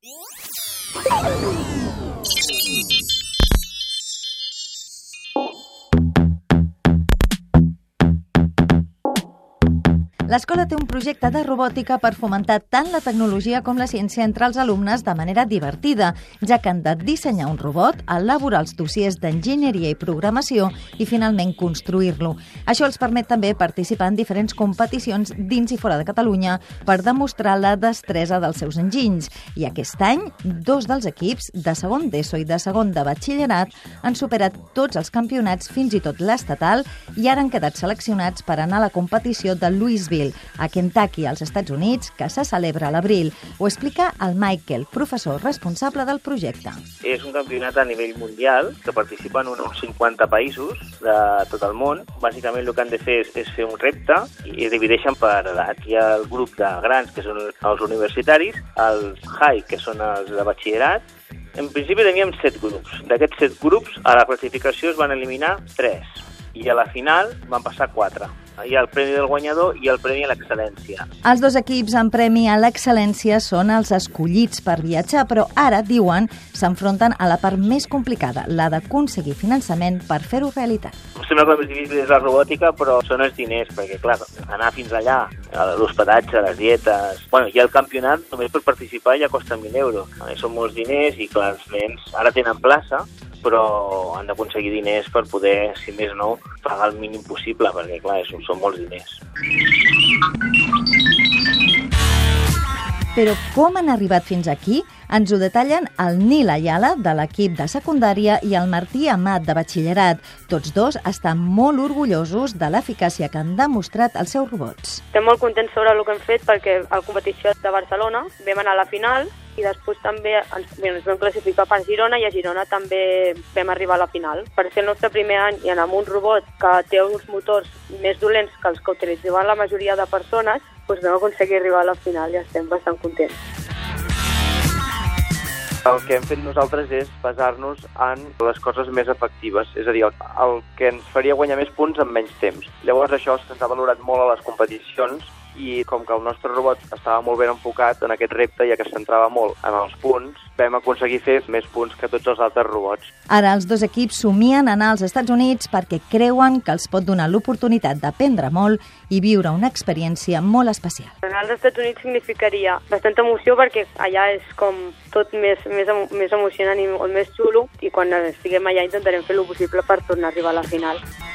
L'escola té un projecte de robòtica per fomentar tant la tecnologia com la ciència entre els alumnes de manera divertida, ja que han de dissenyar un robot, elaborar els dossiers d'enginyeria i programació i finalment construir-lo. Això els permet també participar en diferents competicions dins i fora de Catalunya per demostrar la destresa dels seus enginys. I aquest any, 2 dels equips, de segon d'ESO i de segon de batxillerat, han superat tots els campionats, fins i tot l'estatal, i ara han quedat seleccionats per anar a la competició de Louisville, a Kentucky, als Estats Units, que se celebra a l'abril. Ho explica el Michael, professor responsable del projecte. És un campionat a nivell mundial que participen uns 50 països de tot el món. Bàsicament el que han de fer és fer un repte i divideixen per edat. Hi ha el grup de grans, que són els universitaris, els high, que són els de batxillerat. En principi teníem 7 grups. D'aquests 7 grups, a la classificació es van eliminar 3 i a la final van passar 4. Hi ha el premi del guanyador i el premi a l'excel·lència. Els 2 equips en premi a l'excel·lència són els escollits per viatjar, però ara, diuen, s'enfronten a la part més complicada, la d'aconseguir finançament per fer-ho realitat. Em sembla que el més difícil és la robòtica, però són els diners, perquè, clar, anar fins allà, l'hospedatge, les dietes... Bueno, ja el campionat, només per participar, ja costa 1.000 euros. Són molts diners i, clar, els nens ara tenen plaça, però han d'aconseguir diners per poder, si més no, pagar el mínim possible, perquè, clar, són molts diners. Però com han arribat fins aquí? Ens ho detallen el Nil Ayala, de l'equip de secundària, i el Martí Amat, de batxillerat. Tots 2 estan molt orgullosos de l'eficàcia que han demostrat els seus robots. Estem molt contents sobre el que hem fet perquè a la competició de Barcelona vam anar a la final i després també ens vam classificar per Girona i a Girona també vam arribar a la final. Per ser el nostre primer any i anar amb un robot que té uns motors més dolents que els que utilitzaven la majoria de persones, doncs vam aconseguir arribar a la final i estem bastant contents. El que hem fet nosaltres és basar-nos en les coses més efectives, és a dir, el que ens faria guanyar més punts en menys temps. Llavors això se'ns ha valorat molt a les competicions i com que el nostre robot estava molt ben enfocat en aquest repte, ja que es centrava molt en els punts, vam aconseguir fer més punts que tots els altres robots. Ara els 2 equips somien anar als Estats Units perquè creuen que els pot donar l'oportunitat d'aprendre molt i viure una experiència molt especial. Anar als Estats Units significaria bastanta emoció perquè allà és com tot més emocionant i molt més xulo i quan estiguem allà intentarem fer el possible per tornar a arribar a la final.